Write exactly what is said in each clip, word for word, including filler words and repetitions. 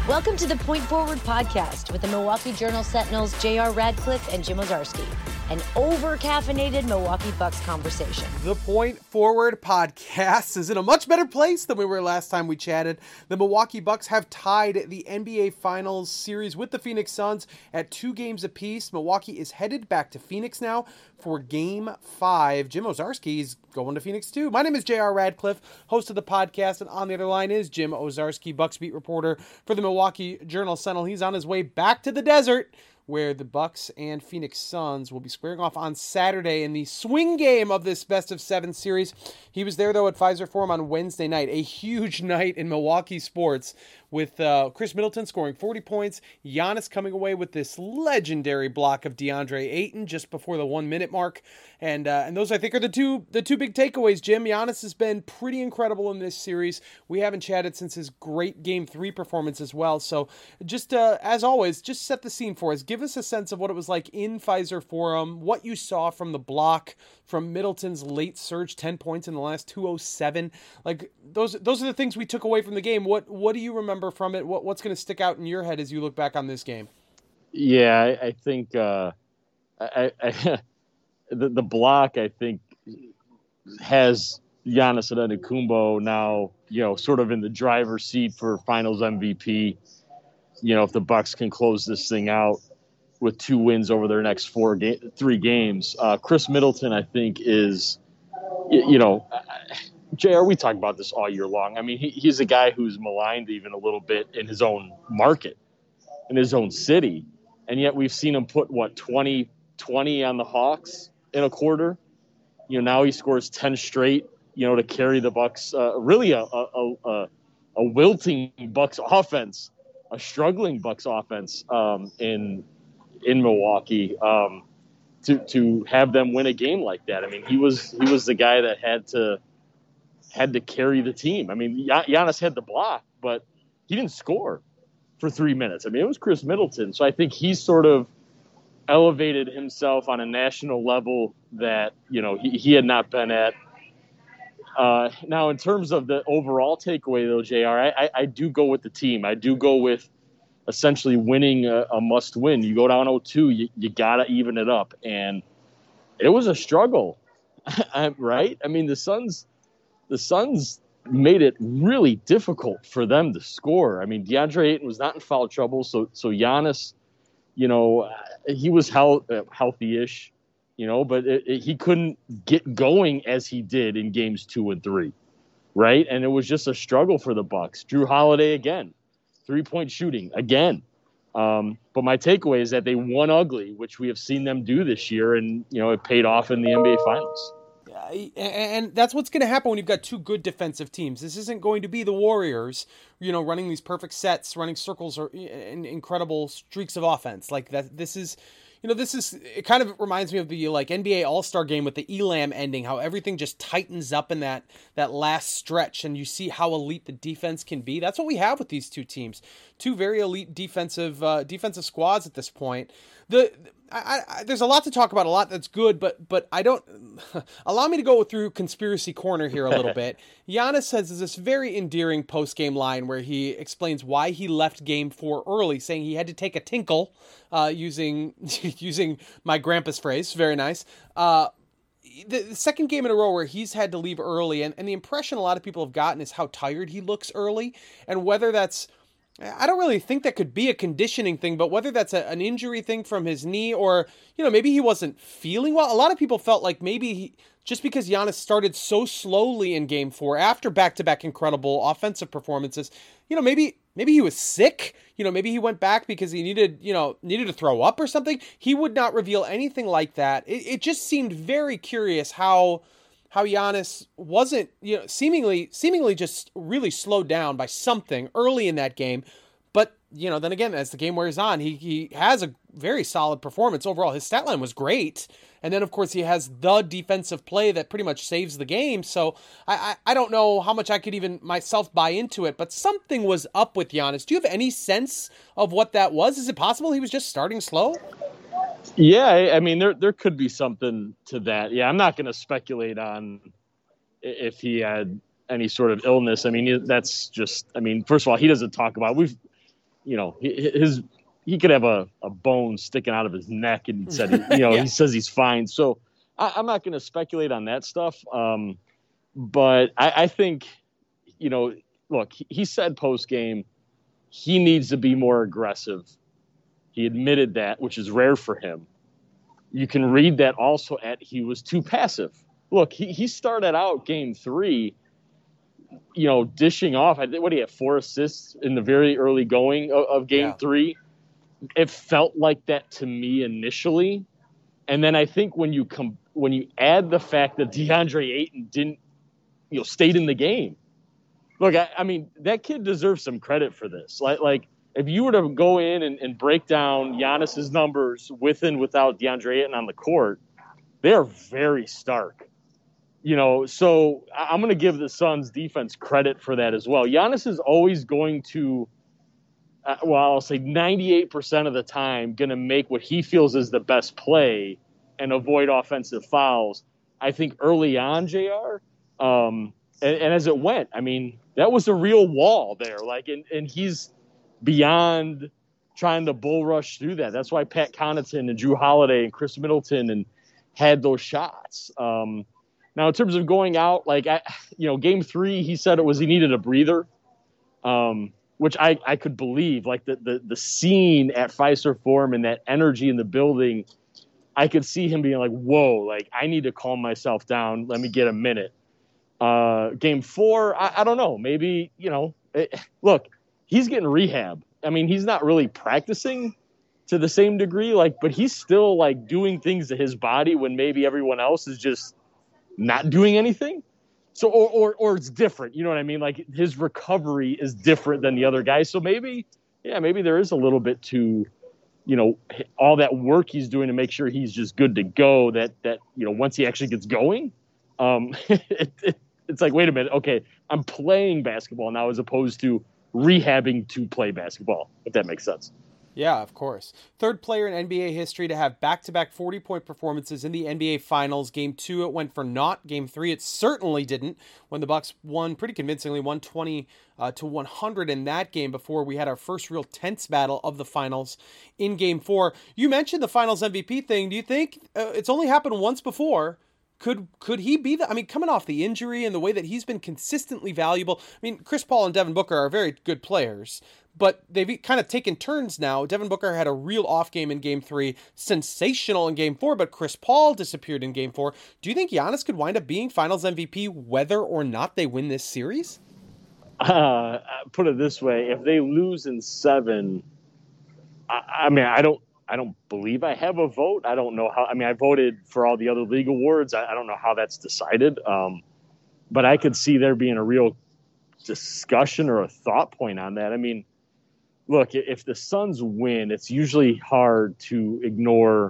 Welcome to the Point Forward podcast with the Milwaukee Journal Sentinel's J R Radcliffe and Jim Owczarski, an over-caffeinated Milwaukee Bucks conversation. The Point Forward podcast is in a much better place than we were last time we chatted. The Milwaukee Bucks have tied the N B A Finals series with the Phoenix Suns at two games apiece. Milwaukee is headed back to Phoenix now for Game five. Jim Owczarski is going to Phoenix too. My name is J R Radcliffe, host of the podcast, and on the other line is Jim Owczarski, Bucks beat reporter for the Milwaukee Journal Sentinel. He's on his way back to the desert, where the Bucks and Phoenix Suns will be squaring off on Saturday in the swing game of this best of seven series. He was there, though, at Pfizer Forum on Wednesday night. A huge night in Milwaukee sports with uh, Chris Middleton scoring forty points, Giannis coming away with this legendary block of DeAndre Ayton just before the one-minute mark. And uh, and those, I think, are the two the two big takeaways, Jim. Giannis has been pretty incredible in this series. We haven't chatted since his great Game three performance as well. So just, uh, as always, just set the scene for us. Give us a sense of what it was like in Pfizer Forum, what you saw from the block, from Middleton's late surge, ten points in the last two oh seven. Like, those those are the things we took away from the game. What what do you remember from it? What What's going to stick out in your head as you look back on this game? Yeah, I, I think uh, I, I the, the block, I think, has Giannis Antetokounmpo now, you know, sort of in the driver's seat for Finals M V P. You know, if the Bucks can close this thing out with two wins over their next four ga- three games. Uh, Chris Middleton, I think, is, you, you know, J R, we talk about this all year long. I mean, he, he's a guy who's maligned even a little bit in his own market, in his own city. And yet we've seen him put, what, twenty, twenty on the Hawks in a quarter. You know, now he scores ten straight, you know, to carry the Bucks, uh, really a, a, a, a wilting Bucks offense, a struggling Bucks offense um, in in Milwaukee, um, to to have them win a game like that. I mean, he was he was the guy that had to had to carry the team. I mean, Giannis had the block, but he didn't score for three minutes. I mean, it was Chris Middleton. So I think he's sort of elevated himself on a national level that, you know, he, he had not been at. Uh, now, in terms of the overall takeaway, though, J R, I, I, I do go with the team. I do go with essentially winning a, a must win. You go down oh two, you, you got to even it up. And it was a struggle, right? I mean, the Suns, the Suns made it really difficult for them to score. I mean, DeAndre Ayton was not in foul trouble. So, so Giannis, you know, he was health, uh, healthy-ish, you know, but it, it, he couldn't get going as he did in games two and three. Right. And it was just a struggle for the Bucks. Jrue Holiday again. Three-point shooting, again. Um, but my takeaway is that they won ugly, which we have seen them do this year, and, you know, it paid off in the N B A Finals. Yeah, and that's what's going to happen when you've got two good defensive teams. This isn't going to be the Warriors, you know, running these perfect sets, running circles, or incredible streaks of offense. Like that, this is... You know, this is, it kind of reminds me of the, like, N B A All-Star game with the Elam ending, how everything just tightens up in that that last stretch, and you see how elite the defense can be. That's what we have with these two teams. Two very elite defensive uh, defensive squads at this point. The I, I, there's a lot to talk about, a lot that's good, but but I don't... Allow me to go through conspiracy corner here a little bit. Giannis says this very endearing post-game line where he explains why he left game four early, saying he had to take a tinkle, uh, using using my grandpa's phrase. Very nice. Uh, the, the second game in a row where he's had to leave early, and, and the impression a lot of people have gotten is how tired he looks early, and whether that's... I don't really think that could be a conditioning thing, but whether that's a, an injury thing from his knee or, you know, maybe he wasn't feeling well. A lot of people felt like maybe he, just because Giannis started so slowly in game four after back-to-back incredible offensive performances, you know, maybe maybe he was sick. You know, maybe he went back because he needed, you know, needed to throw up or something. He would not reveal anything like that. It, it just seemed very curious how... how Giannis wasn't, you know, seemingly seemingly just really slowed down by something early in that game. But, you know, then again, as the game wears on, he he has a very solid performance overall. His stat line was great. And then, of course, he has the defensive play that pretty much saves the game. So I, I, I don't know how much I could even myself buy into it, but something was up with Giannis. Do you have any sense of what that was? Is it possible he was just starting slow? Yeah, I mean, there there could be something to that. Yeah, I'm not going to speculate on if he had any sort of illness. I mean, that's just, I mean, first of all, he doesn't talk about, we've, you know, his he could have a, a bone sticking out of his neck, and he said, you know, yeah. he says he's fine. So I, I'm not going to speculate on that stuff. Um, but I, I think, you know, look, he, he said post game he needs to be more aggressive. He admitted that, which is rare for him. You can read that also at he was too passive. Look, he, he started out game three, you know, dishing off. I think what he had four assists in the very early going of, of game yeah. three. It felt like that to me initially, and then I think when you come when you add the fact that DeAndre Ayton didn't, you know, stayed in the game. Look, I, I mean that kid deserves some credit for this. Like like. If you were to go in and, and break down Giannis's numbers with and without DeAndre Ayton on the court, they are very stark. You know, so I'm going to give the Suns defense credit for that as well. Giannis is always going to, uh, well, I'll say ninety-eight percent of the time, going to make what he feels is the best play and avoid offensive fouls. I think early on, J R, um, and, and as it went, I mean, that was a real wall there. Like, and, and he's beyond trying to bull rush through that. That's why Pat Connaughton and Drew Holiday and Chris Middleton and had those shots. Um, now, in terms of going out, like, I, you know, game three, he said it was he needed a breather, um, which I, I could believe. Like, the, the, the scene at Fiserv Forum and that energy in the building, I could see him being like, whoa, like, I need to calm myself down. Let me get a minute. Uh, game four, I, I don't know. Maybe, you know, it, look, he's getting rehab. I mean, he's not really practicing to the same degree, like, but he's still like doing things to his body when maybe everyone else is just not doing anything. So, or, or, or it's different. You know what I mean? Like his recovery is different than the other guys. So maybe, yeah, maybe there is a little bit to, you know, all that work he's doing to make sure he's just good to go. That, that, you know, once he actually gets going, um, it, it, it's like, wait a minute. Okay. I'm playing basketball now as opposed to rehabbing to play basketball, if that makes sense. Yeah, of course. Third player in N B A history to have back-to-back forty-point performances in the N B A Finals. Game two, it went for naught. Game three, it certainly didn't, when the Bucks won pretty convincingly, one twenty uh, to one hundred in that game before we had our first real tense battle of the Finals in Game four. You mentioned the Finals M V P thing. Do you think uh, it's only happened once before? Could could he be the, I mean, coming off the injury and the way that he's been consistently valuable. I mean, Chris Paul and Devin Booker are very good players, but they've kind of taken turns now. Devin Booker had a real off game in game three, sensational in game four, but Chris Paul disappeared in game four. Do you think Giannis could wind up being Finals M V P whether or not they win this series? Uh, put it this way. If they lose in seven, I, I mean, I don't, I don't believe I have a vote. I don't know how. I mean, I voted for all the other league awards. I, I don't know how that's decided. Um, but I could see there being a real discussion or a thought point on that. I mean, look, if the Suns win, it's usually hard to ignore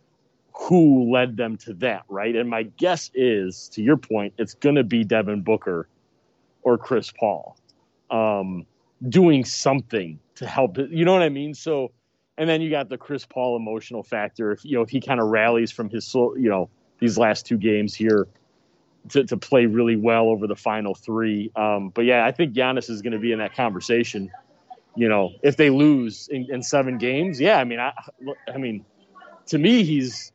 who led them to that, right? And my guess is, to your point, it's going to be Devin Booker or Chris Paul um, doing something to help. You know what I mean? So. And then you got the Chris Paul emotional factor. If you know if he kind of rallies from his you know these last two games here to, to play really well over the final three. Um, but yeah, I think Giannis is going to be in that conversation. You know, if they lose in, in seven games, yeah. I mean, I, I mean, to me, he's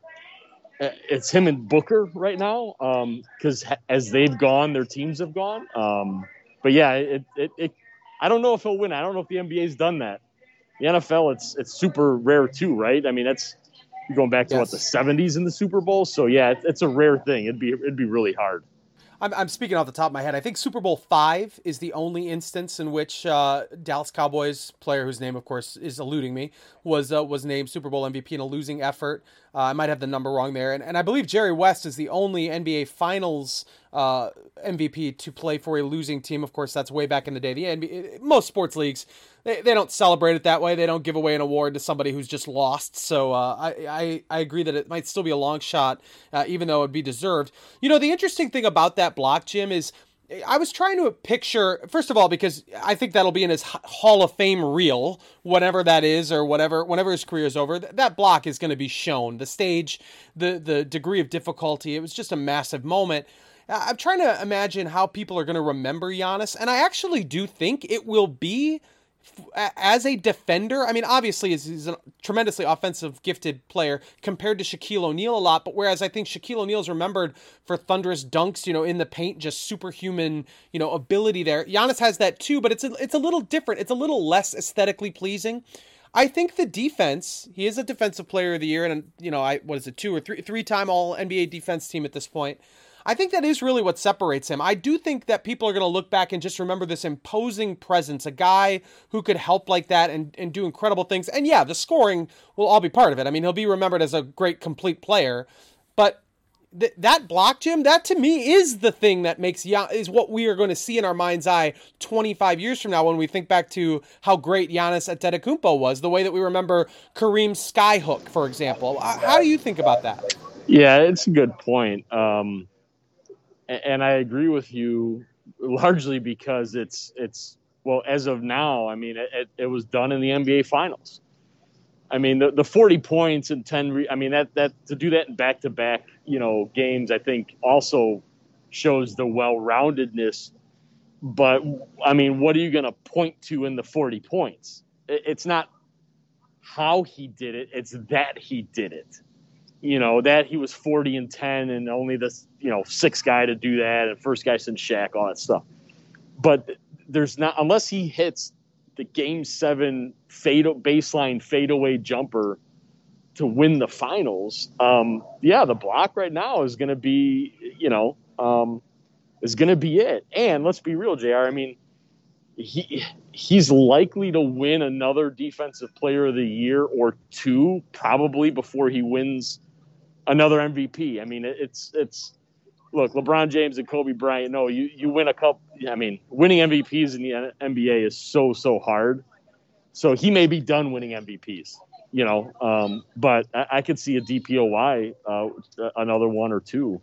it's him and Booker right now because um, as they've gone, their teams have gone. Um, but yeah, it, it it I don't know if he'll win. I don't know if the N B A's done that. The N F L, it's it's super rare too, right? I mean, that's you're going back to yes. what the seventies in the Super Bowl. So yeah, it, it's a rare thing. It'd be it'd be really hard. I'm, I'm speaking off the top of my head. I think Super Bowl five is the only instance in which uh, Dallas Cowboys player, whose name of course is eluding me, was uh, was named Super Bowl M V P in a losing effort. Uh, I might have the number wrong there, and and I believe Jerry West is the only N B A Finals uh, M V P to play for a losing team. Of course, that's way back in the day. The N B A, most sports leagues, they, they don't celebrate it that way. They don't give away an award to somebody who's just lost. So uh, I, I I agree that it might still be a long shot, uh, even though it'd be deserved. You know, the interesting thing about that block, Jim, is I was trying to picture, first of all, because I think that'll be in his Hall of Fame reel, whatever that is, or whatever, whenever his career is over, that block is going to be shown. The stage, the the degree of difficulty, it was just a massive moment. I'm trying to imagine how people are going to remember Giannis, and I actually do think it will be as a defender, I mean, obviously he's a tremendously offensive gifted player compared to Shaquille O'Neal a lot, but whereas I think Shaquille O'Neal is remembered for thunderous dunks, you know, in the paint, just superhuman, you know, ability there. Giannis has that too, but it's a, it's a little different. It's a little less aesthetically pleasing. I think the defense, he is a defensive player of the year, and, you know, I what is it, two or three, three-time all N B A defense team at this point. I think that is really what separates him. I do think that people are going to look back and just remember this imposing presence, a guy who could help like that and, and do incredible things. And yeah, the scoring will all be part of it. I mean, he'll be remembered as a great, complete player. But th- that block, Jim, that to me is the thing that makes Gian- is what we are going to see in our mind's eye twenty-five years from now when we think back to how great Giannis Antetokounmpo was, the way that we remember Kareem's skyhook, for example. How do you think about that? Yeah, it's a good point. Um, And I agree with you largely because it's, it's well, as of now, I mean, it, it was done in the N B A Finals. I mean, the, the forty points and ten, re, I mean, that, that to do that in back-to-back, you know, games, I think also shows the well-roundedness. But, I mean, what are you going to point to in the forty points? It, it's not how he did it, it's that he did it. You know, that he was forty and ten and only the, you know, sixth guy to do that and first guy since Shaq, all that stuff. But there's not, unless he hits the game seven fade baseline fadeaway jumper to win the finals. Um, yeah, the block right now is going to be, you know, um, is going to be it. And let's be real, J R. I mean, he he's likely to win another defensive player of the year or two, probably before he wins another M V P. I mean, it's it's look, LeBron James and Kobe Bryant. No, you you win a couple. I mean, winning M V Ps in the N B A is so so hard. So he may be done winning M V Ps, you know. Um, but I, I could see a D P O Y, uh, another one or two.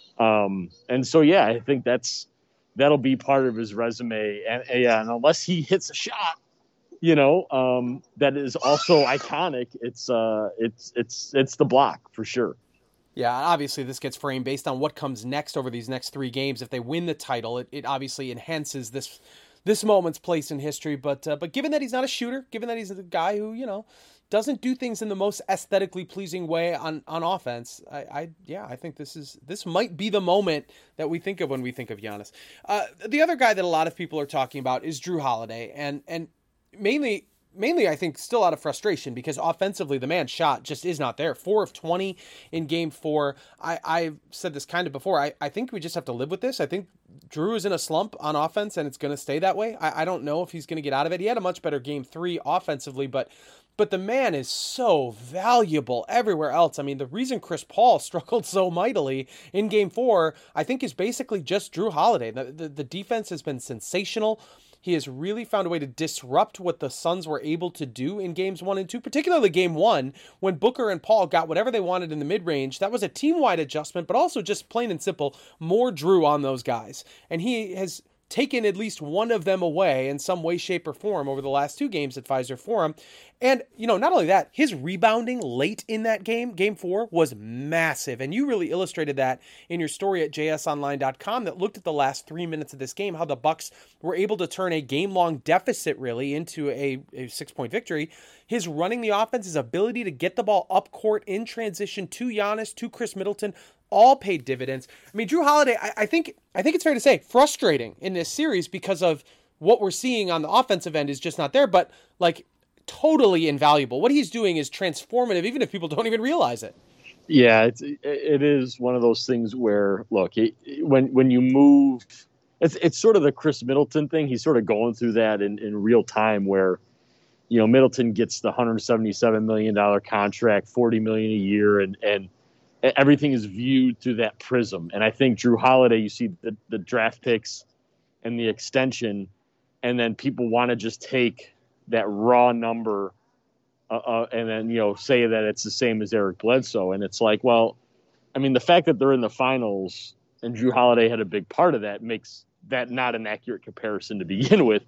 Um, and so yeah, I think that's that'll be part of his resume. And, and yeah, and unless he hits a shot, you know, um, that is also iconic. It's uh, it's it's it's the block for sure. Yeah, obviously this gets framed based on what comes next over these next three games. If they win the title, it, it obviously enhances this this moment's place in history. But uh, but given that he's not a shooter, given that he's a guy who, you know, doesn't do things in the most aesthetically pleasing way on, on offense, I, I yeah, I think this is this might be the moment that we think of when we think of Giannis. Uh, the other guy that a lot of people are talking about is Jrue Holiday, and and mainly. Mainly, I think, still out of frustration because offensively, the man's shot just is not there. Four of twenty in game four. I, I've said this kind of before. I, I think we just have to live with this. I think Jrue is in a slump on offense, and it's going to stay that way. I, I don't know if he's going to get out of it. He had a much better game three offensively, but but the man is so valuable everywhere else. I mean, the reason Chris Paul struggled so mightily in game four, I think, is basically just Jrue Holiday. The, the, the defense has been sensational. He has really found a way to disrupt what the Suns were able to do in games one and two, particularly game one, when Booker and Paul got whatever they wanted in the mid-range. That was a team-wide adjustment, but also just plain and simple, more Jrue on those guys. And he has taken at least one of them away in some way, shape, or form over the last two games at Fiserv Forum. And, you know, not only that, his rebounding late in that game, game four, was massive. And you really illustrated that in your story at J S online dot com that looked at the last three minutes of this game, how the Bucks were able to turn a game-long deficit, really, into a, a six-point victory. His running the offense, his ability to get the ball up court in transition to Giannis, to Chris Middleton, all paid dividends. I mean, Jrue Holiday, I, I think I think it's fair to say, frustrating in this series because of what we're seeing on the offensive end is just not there, but like totally invaluable. What he's doing is transformative, even if people don't even realize it. Yeah, it's, it is one of those things where, look, it, when when you move, it's it's sort of the Chris Middleton thing. He's sort of going through that in, in real time where, you know, Middleton gets the one hundred seventy-seven million dollars contract, forty million dollars a year, and and everything is viewed through that prism. And I think Jrue Holiday, you see the, the draft picks and the extension, and then people want to just take that raw number uh, uh, and then, you know, say that it's the same as Eric Bledsoe. And it's like, well, I mean, the fact that they're in the finals and Jrue Holiday had a big part of that makes that not an accurate comparison to begin with.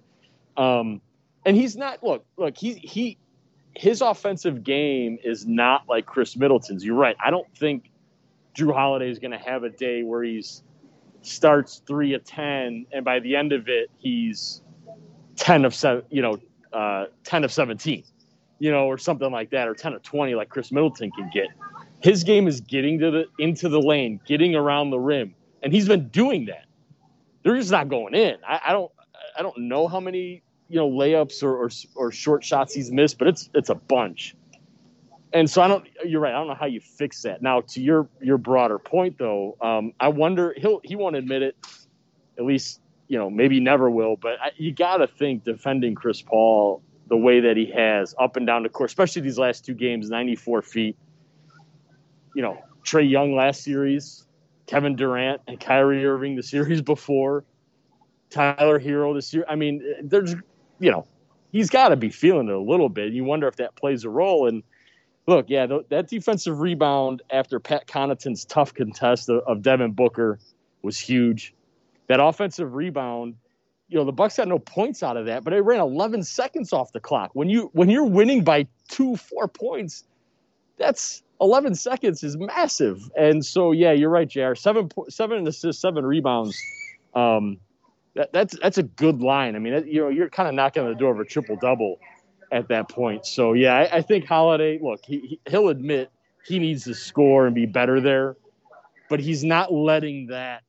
Um, and he's not, look, look, he, he, his offensive game is not like Chris Middleton's. You're right. I don't think Jrue Holiday is going to have a day where he's starts three of ten, and by the end of it, he's ten of seven, you know, uh, ten of seventeen, you know, or something like that, or ten of twenty like Chris Middleton can get. His game is getting to the into the lane, getting around the rim, and he's been doing that. They're just not going in. I, I don't I don't know how many, you know, layups or, or or short shots he's missed, but it's it's a bunch. And so I don't. You're right. I don't know how you fix that. Now, to your your broader point, though, um, I wonder he'll he won't admit it. At least, you know, maybe he never will. But I, you got to think defending Chris Paul the way that he has up and down the court, especially these last two games, ninety-four feet. You know, Trae Young last series, Kevin Durant and Kyrie Irving the series before, Tyler Hero this year. I mean, there's, you know, he's got to be feeling it a little bit. You wonder if that plays a role. And look, yeah, th- that defensive rebound after Pat Connaughton's tough contest of, of Devin Booker was huge. That offensive rebound, you know, the Bucks had no points out of that, but it ran eleven seconds off the clock. When you when you're winning by two, four points, that's eleven seconds is massive. And so, yeah, you're right, J R. Seven, seven assists, seven rebounds. Um, that, that's that's a good line. I mean, that, you know, you're kind of knocking on the door of a triple double at that point. So, yeah, I, I think Holiday. Look, he, he he'll admit he needs to score and be better there, but he's not letting that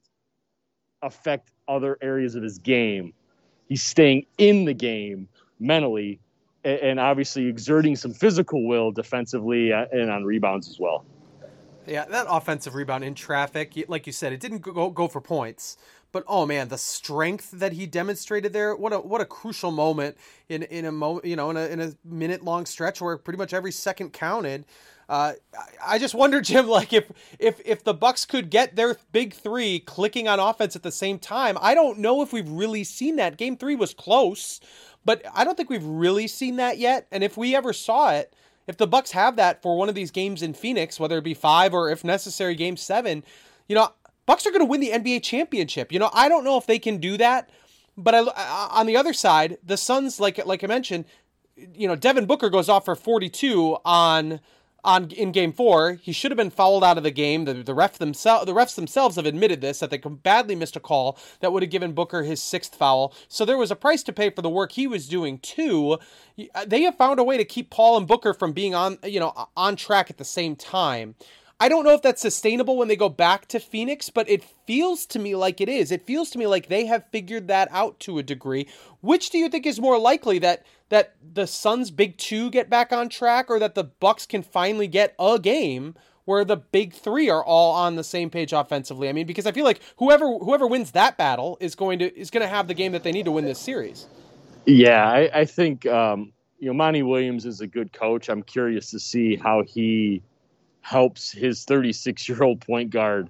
affect other areas of his game. He's staying in the game mentally, and obviously exerting some physical will defensively and on rebounds as well. Yeah, that offensive rebound in traffic, like you said, it didn't go go for points, but oh man, the strength that he demonstrated there! What a what a crucial moment in in a mo you know in a in a minute long stretch where pretty much every second counted. Uh, I just wonder, Jim, like if if if the Bucks could get their big three clicking on offense at the same time. I don't know if we've really seen that. Game three was close, but I don't think we've really seen that yet. And if we ever saw it, if the Bucks have that for one of these games in Phoenix, whether it be five or if necessary, game seven, you know, Bucks are going to win the N B A championship. You know, I don't know if they can do that, but I, on the other side, the Suns, like like I mentioned, you know, Devin Booker goes off for forty-two on. On in game four, he should have been fouled out of the game. The the ref themselves, the refs themselves have admitted this, that they badly missed a call that would have given Booker his sixth foul. So there was a price to pay for the work he was doing too. They have found a way to keep Paul and Booker from being on, you know, on track at the same time. I don't know if that's sustainable when they go back to Phoenix, but it feels to me like it is. It feels to me like they have figured that out to a degree. Which do you think is more likely, that that the Suns' big two get back on track, or that the Bucks can finally get a game where the big three are all on the same page offensively? I mean, because I feel like whoever whoever wins that battle is going to is going to have the game that they need to win this series. Yeah, I, I think um, you know, Monty Williams is a good coach. I'm curious to see how he helps his thirty-six-year-old point guard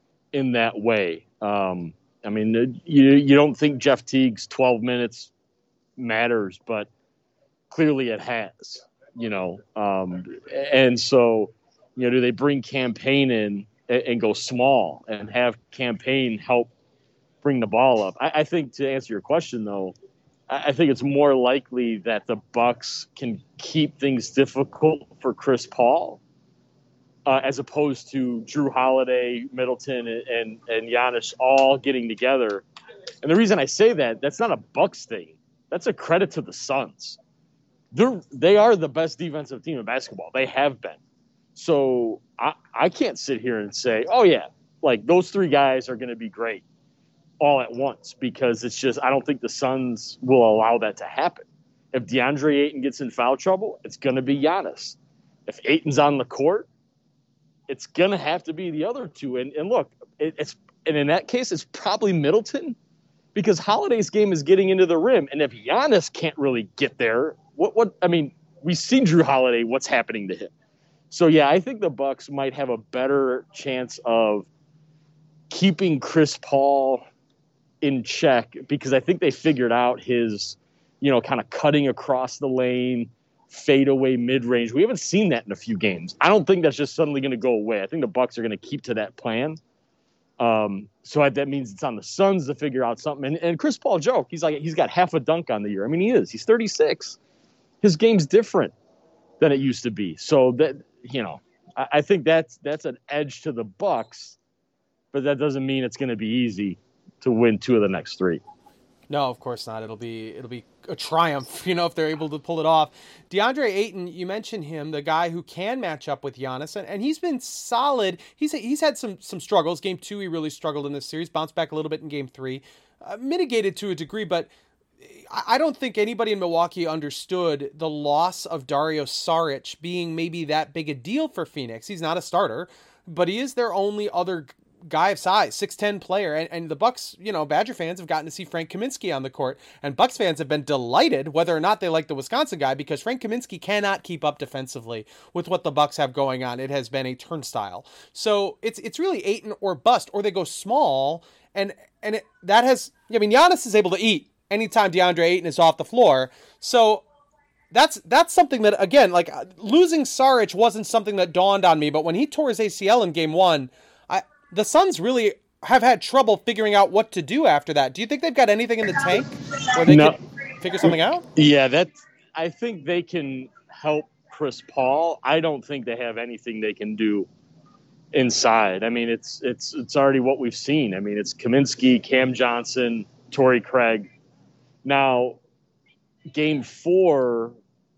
in that way. Um, I mean, you you don't think Jeff Teague's twelve minutes matters, but clearly it has, you know. Um, and so, you know, do they bring Campaign in and, and go small and have Campaign help bring the ball up? I, I think, to answer your question, though, I, I think it's more likely that the Bucks can keep things difficult for Chris Paul, Uh, as opposed to Drew Holiday, Middleton, and, and and Giannis all getting together. And the reason I say that, that's not a Bucks thing. That's a credit to the Suns. They're they are the best defensive team in basketball. They have been. So I, I can't sit here and say, oh yeah, like those three guys are going to be great all at once, because it's just, I don't think the Suns will allow that to happen. If DeAndre Ayton gets in foul trouble, it's going to be Giannis. If Ayton's on the court, it's going to have to be the other two. And, and look, it, it's and in that case, it's probably Middleton, because Holiday's game is getting into the rim. And if Giannis can't really get there, what, what I mean, we've seen Drew Holiday, what's happening to him. So, yeah, I think the Bucks might have a better chance of keeping Chris Paul in check, because I think they figured out his, you know, kind of cutting across the lane, fadeaway mid-range. We haven't seen that in a few games. I don't think that's just suddenly going to go away. I think the Bucks are going to keep to that plan. Um, so that means it's on the Suns to figure out something. And, and Chris Paul joke, he's like, he's got half a dunk on the year. I mean, he is. He's thirty-six. His game's different than it used to be. So that, you know, I, I think that's that's an edge to the Bucks, but that doesn't mean it's going to be easy to win two of the next three. No, of course not. It'll be it'll be a triumph, you know, if they're able to pull it off. DeAndre Ayton, you mentioned him, the guy who can match up with Giannis, and, and he's been solid. He's he's had some some struggles. Game two, he really struggled in this series. Bounced back a little bit in game three, uh, mitigated to a degree, but I don't think anybody in Milwaukee understood the loss of Dario Saric being maybe that big a deal for Phoenix. He's not a starter, but he is their only other guy of size, six ten player. And, and the Bucks, you know, Badger fans have gotten to see Frank Kaminsky on the court, and Bucks fans have been delighted, whether or not they like the Wisconsin guy, because Frank Kaminsky cannot keep up defensively with what the Bucks have going on. It has been a turnstile. So it's it's really Ayton or bust, or they go small, and and it, that has, I mean, Giannis is able to eat anytime DeAndre Ayton is off the floor. So that's that's something that, again, like, losing Saric wasn't something that dawned on me, but when he tore his A C L in game one, I the Suns really have had trouble figuring out what to do after that. Do you think they've got anything in the tank where they no. can figure something out? Yeah, that's, I think they can help Chris Paul. I don't think they have anything they can do inside. I mean, it's it's it's already what we've seen. I mean, it's Kaminsky, Cam Johnson, Torrey Craig. Now, game four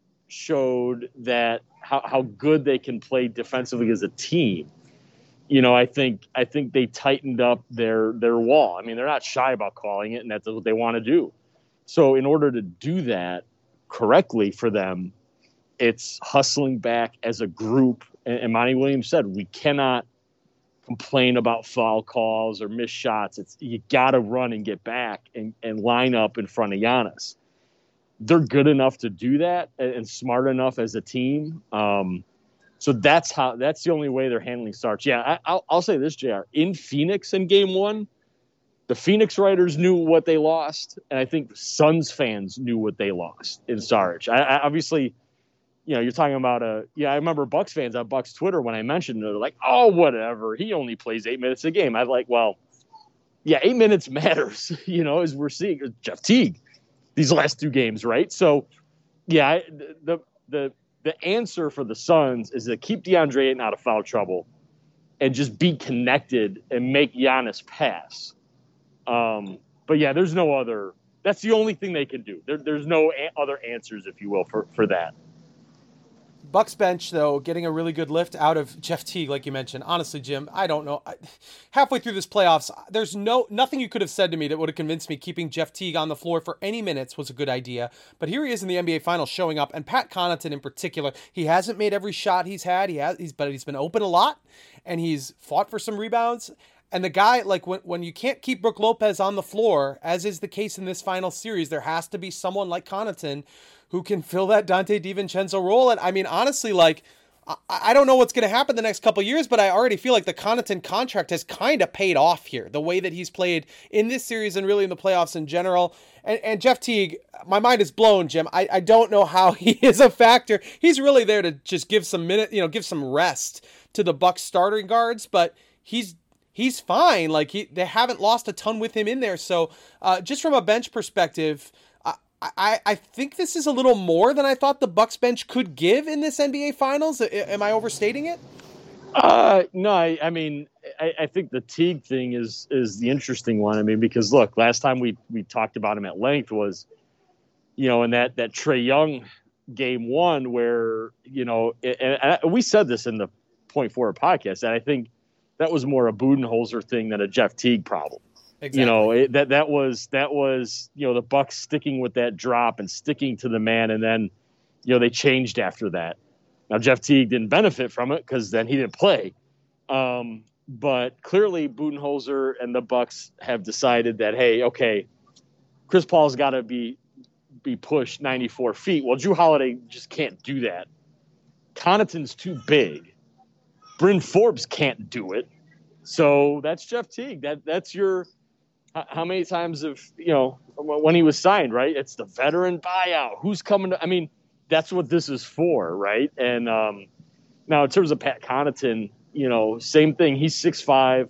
showed that how, how good they can play defensively as a team. You know, I think I think they tightened up their their wall. I mean, they're not shy about calling it, and that's what they want to do. So in order to do that correctly for them, it's hustling back as a group. And, and Monty Williams said, we cannot complain about foul calls or missed shots. It's, you got to run and get back and, and line up in front of Giannis. They're good enough to do that and, and smart enough as a team. Um, so that's how. That's the only way they're handling Sarge. Yeah, I, I'll, I'll say this, J R. In Phoenix in game one, the Phoenix writers knew what they lost, and I think Suns fans knew what they lost in Sarge. I, I obviously, you know, you're talking about a, yeah, I remember Bucks fans on Bucks Twitter when I mentioned it, they're like, oh, whatever. He only plays eight minutes a game. I'm like, well, yeah, eight minutes matters, you know, as we're seeing Jeff Teague these last two games, right? So, yeah, I, the the the answer for the Suns is to keep DeAndre Ayton out of foul trouble and just be connected and make Giannis pass. Um, but, yeah, there's no other – that's the only thing they can do. There, there's no a- other answers, if you will, for, for that. Bucks bench, though, getting a really good lift out of Jeff Teague, like you mentioned. Honestly, Jim, I don't know. I, halfway through this playoffs, there's no nothing you could have said to me that would have convinced me keeping Jeff Teague on the floor for any minutes was a good idea. But here he is in the N B A Finals showing up, and Pat Connaughton in particular. He hasn't made every shot he's had, He has, he's but he's been open a lot, and he's fought for some rebounds. And the guy, like, when, when you can't keep Brook Lopez on the floor, as is the case in this final series, there has to be someone like Connaughton who can fill that Dante DiVincenzo role. And I mean, honestly, like, I, I don't know what's going to happen the next couple of years, but I already feel like the Connaughton contract has kind of paid off here, the way that he's played in this series and really in the playoffs in general. And, and Jeff Teague, my mind is blown, Jim. I, I don't know how he is a factor. He's really there to just give some minute, you know, give some rest to the Bucks starting guards, but he's he's fine. Like, he, they haven't lost a ton with him in there. So uh, just from a bench perspective, I, I think this is a little more than I thought the Bucks bench could give in this N B A Finals. Am I overstating it? Uh, no, I, I mean, I, I think the Teague thing is is the interesting one. I mean, because look, last time we we talked about him at length was, you know, in that that Trae Young game one where, you know, and, and we said this in the Point Forward podcast, that I think that was more a Budenholzer thing than a Jeff Teague problem. Exactly. You know, it, that that was that was, you know, the Bucks sticking with that drop and sticking to the man. And then, you know, they changed after that. Now, Jeff Teague didn't benefit from it because then he didn't play. Um, but clearly Budenholzer and the Bucks have decided that, hey, OK, Chris Paul's got to be be pushed ninety-four feet. Well, Jrue Holiday just can't do that. Connaughton's too big. Bryn Forbes can't do it. So that's Jeff Teague. That that's your. How many times have, you know, when he was signed, right? It's the veteran buyout. Who's coming to, I mean, that's what this is for, right? And um, now in terms of Pat Connaughton, you know, same thing. He's six five.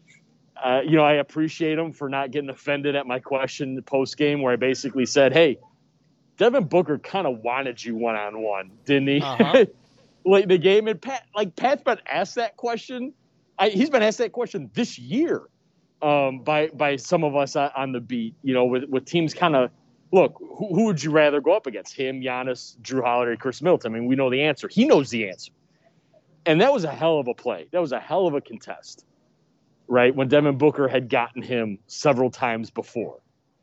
Uh, you know, I appreciate him for not getting offended at my question post game where I basically said, hey, Devin Booker kind of wanted you one-on-one, didn't he? Uh-huh. Like the game, and Pat, like Pat's been asked that question. I, he's been asked that question this year. um, by by some of us on the beat. You know, with with teams kind of look. Who, who would you rather go up against? Him, Giannis, Drew Holiday, Chris Middleton. I mean, we know the answer. He knows the answer. And that was a hell of a play. That was a hell of a contest, right? When Devin Booker had gotten him several times before.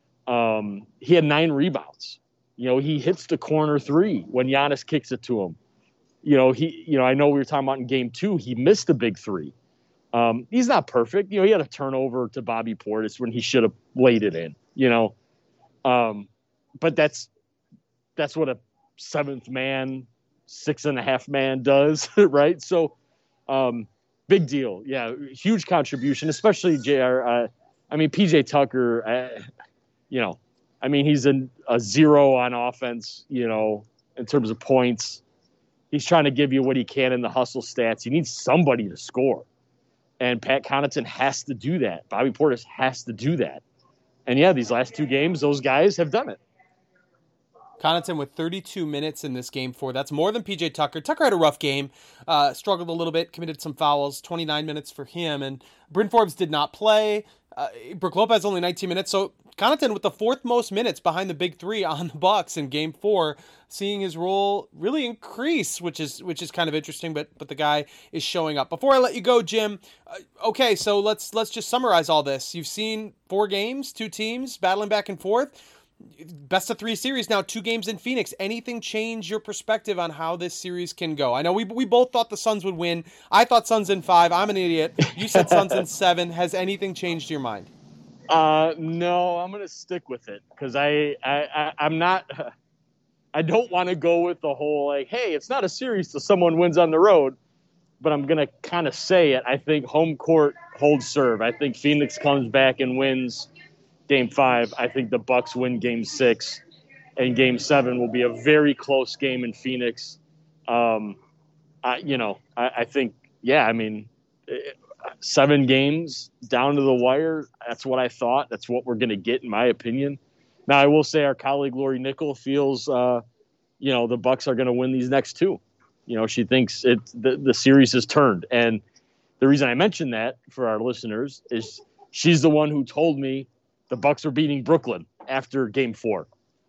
Um, he had nine rebounds. You know, he hits the corner three when Giannis kicks it to him. You know, he, you know, I know we were talking about in game two, he missed the big three. Um, he's not perfect. You know, he had a turnover to Bobby Portis when he should have laid it in, you know. Um, but that's, that's what a seventh man, six and a half man does, right? So, um, big deal. Yeah, huge contribution, especially J R. Uh, I mean, P J Tucker, uh, you know, I mean, he's a, a zero on offense, you know, in terms of points. He's trying to give you what he can in the hustle stats. You need somebody to score. And Pat Connaughton has to do that. Bobby Portis has to do that. And, yeah, these last two games, those guys have done it. Connaughton with thirty-two minutes in this game four. That's more than P J Tucker. Tucker had a rough game, uh, struggled a little bit, committed some fouls, twenty-nine minutes for him. And Bryn Forbes did not play. Uh, Brook Lopez only nineteen minutes. So Connaughton with the fourth most minutes behind the big three on the Bucks in game four, seeing his role really increase, which is which is kind of interesting, but but the guy is showing up. Before I let you go, Jim, uh, okay, so let's let's just summarize all this. You've seen four games, two teams battling back and forth. Best of three series now, two games in Phoenix. Anything change your perspective on how this series can go? I know we we both thought the Suns would win. I thought Suns in five. I'm an idiot. You said Suns in seven. Has anything changed your mind? Uh, no, I'm going to stick with it because I, I, I, I'm not – I don't want to go with the whole, like, hey, it's not a series till someone wins on the road, but I'm going to kind of say it. I think home court holds serve. I think Phoenix comes back and wins – Game five. I think the Bucks win game six, and game seven will be a very close game in Phoenix. Um, I, you know, I, I think, yeah, I mean, seven games down to the wire. That's what I thought. That's what we're going to get, in my opinion. Now, I will say our colleague Lori Nickel feels, uh, you know, the Bucks are going to win these next two. You know, she thinks it the, the series has turned. And the reason I mention that for our listeners is she's the one who told me the Bucks were beating Brooklyn after game four.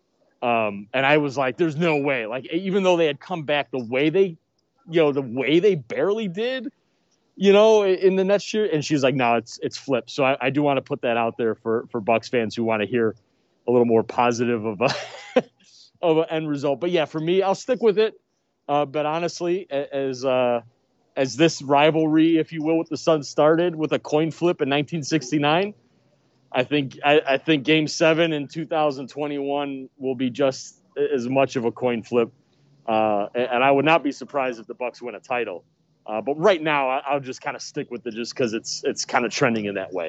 Um, and I was like, there's no way. Like, even though they had come back the way they, you know, the way they barely did, you know, in the next year. And she was like, no, it's, it's flipped. So I, I do want to put that out there for, for Bucks fans who want to hear a little more positive of a, of an end result. But yeah, for me, I'll stick with it. Uh, but honestly, as, uh, as this rivalry, if you will, with the Suns started with a coin flip in nineteen sixty-nine, I think I, I think Game Seven in two thousand twenty-one will be just as much of a coin flip, uh, and, and I would not be surprised if the Bucks win a title. Uh, but right now, I, I'll just kind of stick with it, just because it's it's kind of trending in that way.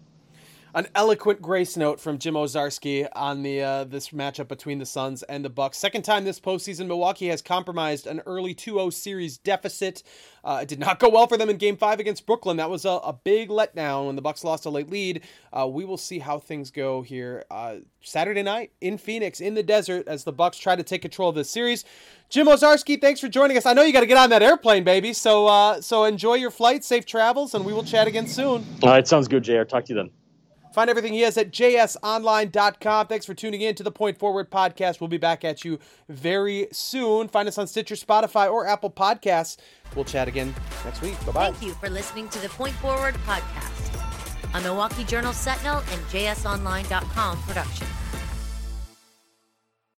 An eloquent grace note from Jim Owczarski on the uh, this matchup between the Suns and the Bucks. Second time this postseason, Milwaukee has compromised an early two oh series deficit. Uh, it did not go well for them in Game Five against Brooklyn. That was a, a big letdown when the Bucks lost a late lead. Uh, we will see how things go here uh, Saturday night in Phoenix, in the desert, as the Bucks try to take control of this series. Jim Owczarski, thanks for joining us. I know you got to get on that airplane, baby. So uh, so enjoy your flight, safe travels, and we will chat again soon. All right, sounds good, J R. Talk to you then. Find everything he has at j s online dot com. Thanks for tuning in to the Point Forward podcast. We'll be back at you very soon. Find us on Stitcher, Spotify, or Apple Podcasts. We'll chat again next week. Bye-bye. Thank you for listening to the Point Forward podcast, a Milwaukee Journal Sentinel and j s online dot com production.